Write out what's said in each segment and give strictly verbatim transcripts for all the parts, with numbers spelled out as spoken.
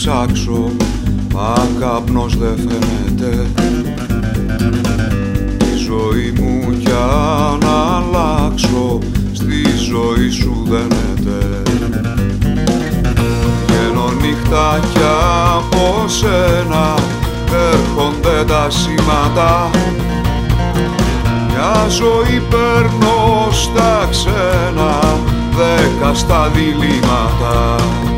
ψάξω, μα καπνός δεν φαίνεται. Τη ζωή μου κι αν αλλάξω, στη ζωή σου δένεται. Βγαίνω νύχτα κι από σένα έρχονται τα σήματα. Μια ζωή παίρνω στα ξένα, δέκα στα διλήμματα.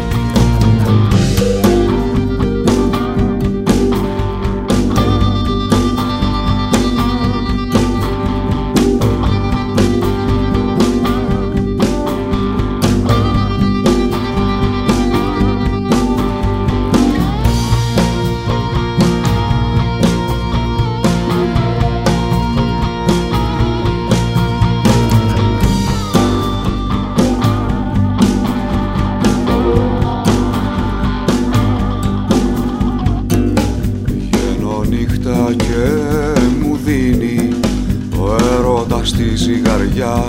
Και μου δίνει ο έρωτας τη ζυγαριά.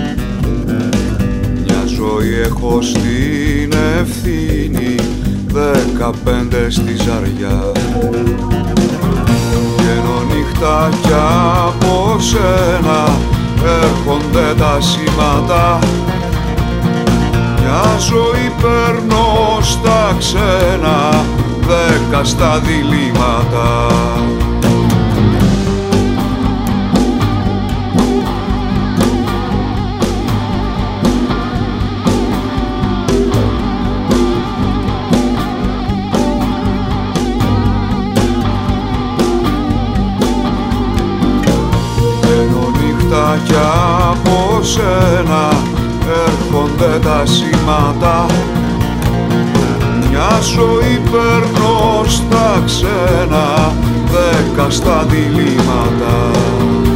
Μια ζωή έχω στην ευθύνη, δεκαπέντε στη ζαριά. Βγαίνω νύχτα κι από σένα έρχονται τα σήματα. Μια ζωή παίρνω στα ξένα, δέκα στα διλήμματα. Κι από σένα έρχονται τα σήματα. Μια ζωή παίρνω στα ξένα, δέκα στα διλήμματα.